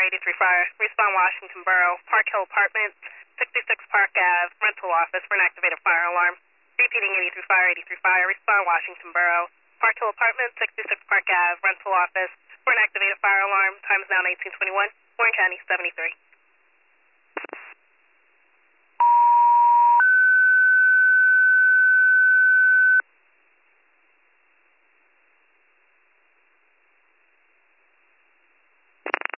83 Fire. Respond Washington Borough, Park Hill Apartments, 66 Park Ave, rental office for an activated fire alarm. Repeating 83 Fire, 83 Fire. Respond Washington Borough, Park Hill Apartments, 66 Park Ave, rental office for an activated fire alarm. Time is now 1921. Warren County 73.